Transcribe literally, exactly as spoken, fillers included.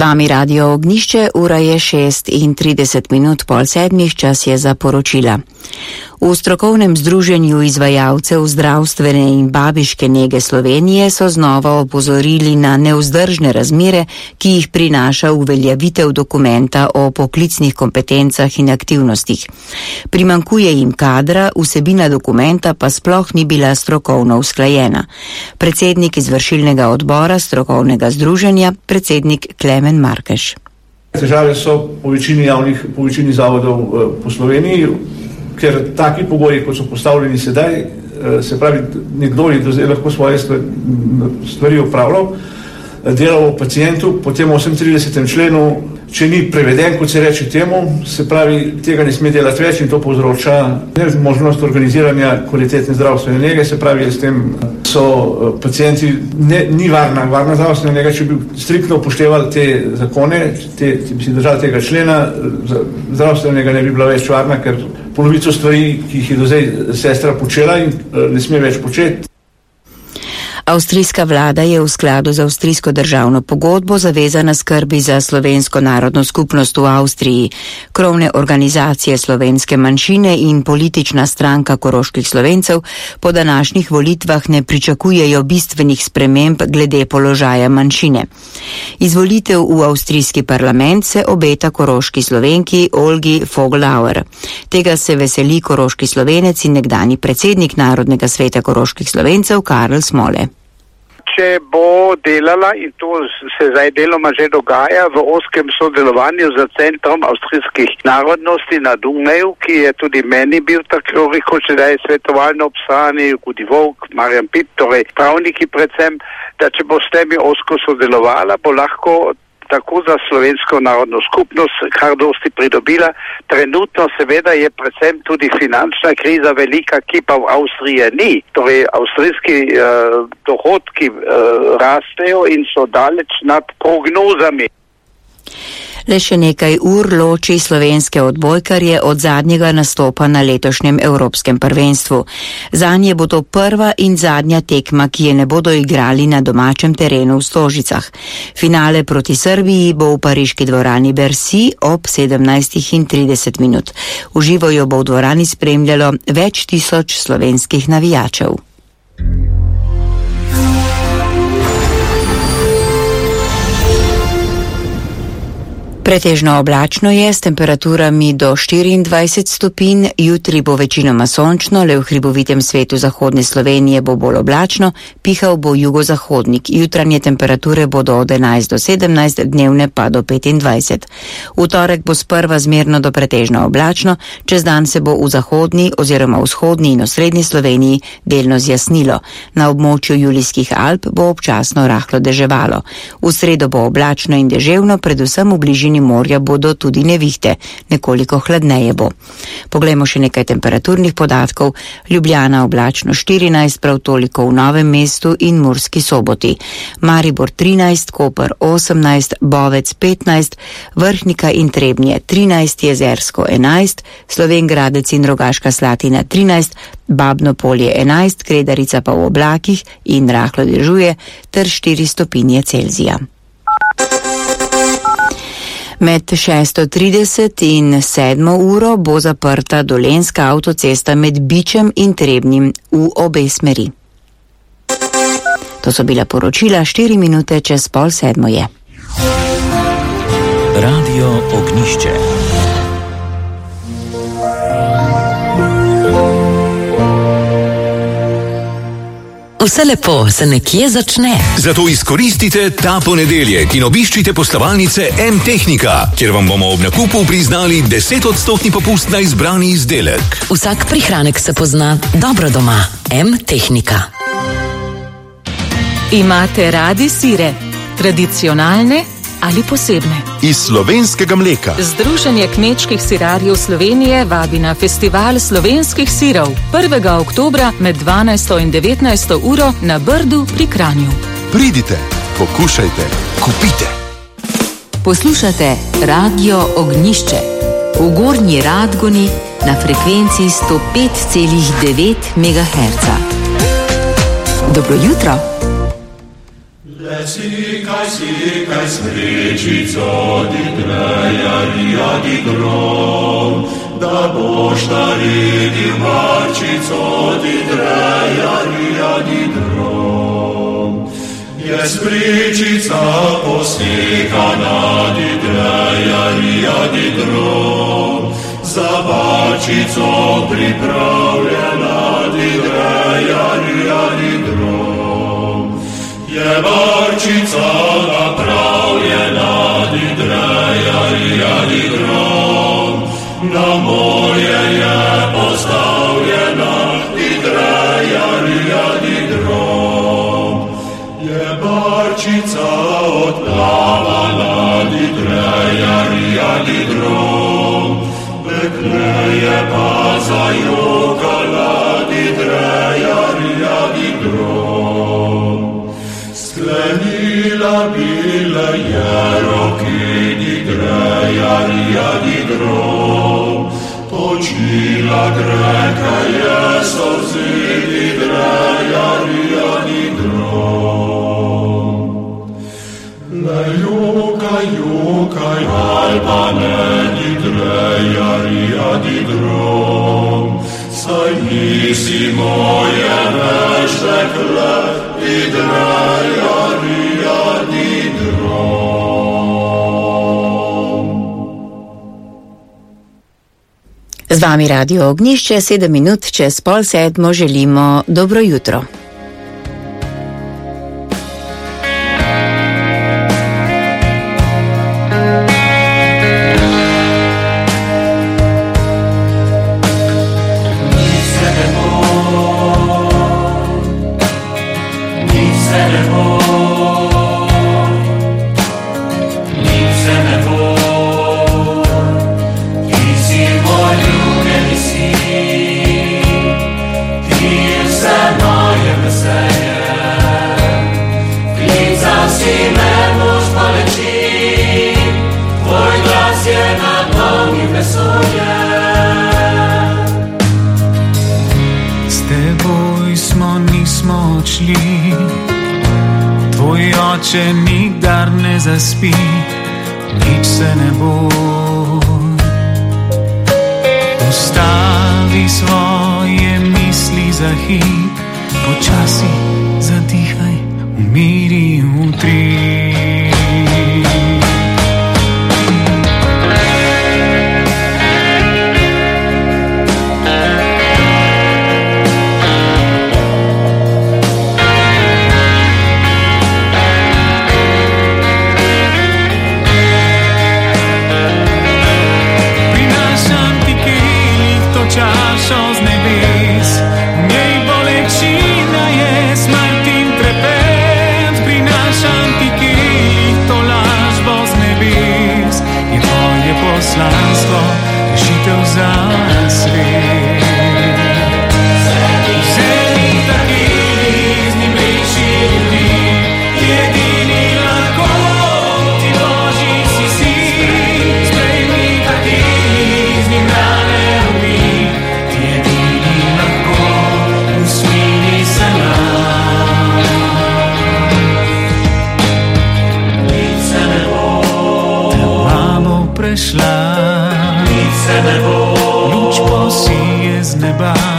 Z vami Radio Ognišče, ura je šest in trideset minut pol sedmih, čas je za poročila. V strokovnem združenju izvajalcev zdravstvene in babiške nege Slovenije so znova opozorili na nevzdržne razmere, ki jih prinaša uveljavitev dokumenta o poklicnih kompetencah in aktivnostih. Primankuje jim kadra, vsebina dokumenta pa sploh ni bila strokovno usklajena. Predsednik izvršilnega odbora strokovnega združenja, predsednik Klemen Markeš. Težave so po večini javnih, po večini zavodov po Sloveniji, ker taki pogoji, kot so postavljeni sedaj, se pravi, nekdo je dozaj lahko svoje stvari opravljal, delal o pacientu, po tem osemintridesetem členu, če ni preveden, kot se reče temu, se pravi, tega ne sme delati več in to povzroča možnost organiziranja kvalitetne zdravstvene nege, se pravi, s tem so pacienti, ne, ni varna, varna zdravstvena nega, če bi striktno upoštevali te zakone, te, če bi si držali tega člena, zdravstvena nega ne bi bila več varna, ker polovico stvari, ki jih je do zdaj sestra počela in ne sme več početi. Avstrijska vlada je v skladu z avstrijsko državno pogodbo zavezana skrbi za slovensko narodno skupnost v Avstriji. Krovne organizacije slovenske manjšine in politična stranka koroških Slovencev po današnjih volitvah ne pričakujejo bistvenih sprememb glede položaja manjšine. Izvolitev v avstrijski parlament se obeta koroški Slovenki Olgi Vogelauer. Tega se veseli koroški Slovenec in nekdani predsednik Narodnega sveta koroških Slovencev Karl Smole. Če bo delala, in to se zdaj deloma že dogaja, v oskem sodelovanju z Centrom avstrijskih narodnosti na Dunaju, ki je tudi meni bil tako rekoč, da je svetovalno obstrani, Gudi Volk, Marjan Pip, torej pravniki predvsem, da če bo s temi osko sodelovala, bo lahko tako za slovensko narodno skupnost kar dosti pridobila. Trenutno seveda je predvsem tudi finančna kriza velika, ki pa v Avstriji ni. Torej, avstrijski uh, dohodki uh, rastejo in so daleč nad prognozami. Le še nekaj ur loči slovenske odbojkarje od zadnjega nastopa na letošnjem evropskem prvenstvu. Zanje bo to prva in zadnja tekma, ki je ne bodo igrali na domačem terenu v Stožicah. Finale proti Srbiji bo v pariški dvorani Bercy ob sedemnajstih in trideset minut. V živo jo bo v dvorani spremljalo več tisoč slovenskih navijačev. Pretežno oblačno je s temperaturami do štiriindvajset stopinj, jutri bo večinoma sončno, le v hribovitem svetu zahodne Slovenije bo bolj oblačno, pihal bo jugozahodnik, jutranje temperature bodo od enajst do sedemnajst, dnevne pa do petindvajset. V torek bo sprva zmerno do pretežno oblačno, čez dan se bo v zahodni oziroma vzhodni in osrednji Sloveniji delno zjasnilo. Na območju Julijskih Alp bo občasno rahlo deževalo. V sredo bo oblačno in deževno, predvsem v bližini morja bodo tudi nevihte, nekoliko hladneje bo. Poglejmo še nekaj temperaturnih podatkov. Ljubljana oblačno štirinajst, prav toliko v Novem mestu in Murski Soboti. Maribor trinajst, Koper osemnajst, Bovec petnajst, Vrhnika in Trebnje trinajst, Jezersko enajst, Slovenj Gradec in Rogaška Slatina trinajst, Babno Polje enajst, Kredarica pa v oblakih in rahlo dežuje ter štiri stopinje Celzija. Med šesto trideset in sedmo uro bo zaprta dolenjska avtocesta med Bičem in Trebnjem v obe smeri. To so bila poročila, štiri minute čez pol sedmo je. Radio Ognišče. Vse lepo se nekje začne. Zato izkoristite ta ponedeljek in obiščite poslovalnice M-Tehnika, kjer vam bomo ob nakupu priznali deset odstotni popust na izbrani izdelek. Vsak prihranek se pozna dobro doma. M-Tehnika. Imate radi sire, tradicionalne ali posebne? Iz slovenskega mleka. Združenje kmečkih sirarjev Slovenije vabi na festival slovenskih sirov prvega oktobra med dvanajsto in devetnajsto uro na Brdu pri Kranju. Pridite, pokušajte, kupite. Poslušate Radio Ognišče v Gornji Radgoni na frekvenci sto pet celih devet megaherca. Dobro jutro. Sikaj, sikaj, srečico, di trejarija, di grom, da boš naredil marčico, di trejarija, di grom. Je srečica posekana, di trejarija, di grom, za marčico pripravljena, di trejarija, di grom. Je marčica napravljena, di drejarija, di grom, na morje je postavljena, di drejarija, di grom. Je marčica odplavana, di drejarija, di grom, vekleje pa zajokala, di drejarija, di grom. Sklenila bile je roki, di drejarija, di grom, počila greke je solzi, di drejarija, di grom. Le jokaj, jokaj, albane, di drejarija, di grom, saj nisi moje več dekle, di drejarija, di grom. Z vami Radio Ognjišče, sedem minut čez pol sedmo želimo dobro jutro. Če nikdar ne zaspi, nič se ne bo. Ustavi svoje misli za hip, počasi zadihaj, umiri utri. Poslanstvo, rešitev za svet. Vzemi takili, z njim reči ljudi, jedini lahko ti Božji si si. Sprejmi takili, z njim rane ubi, jedini lahko usmini se nam. Nič se ne bo, te mamo prešla, luč posije z neba.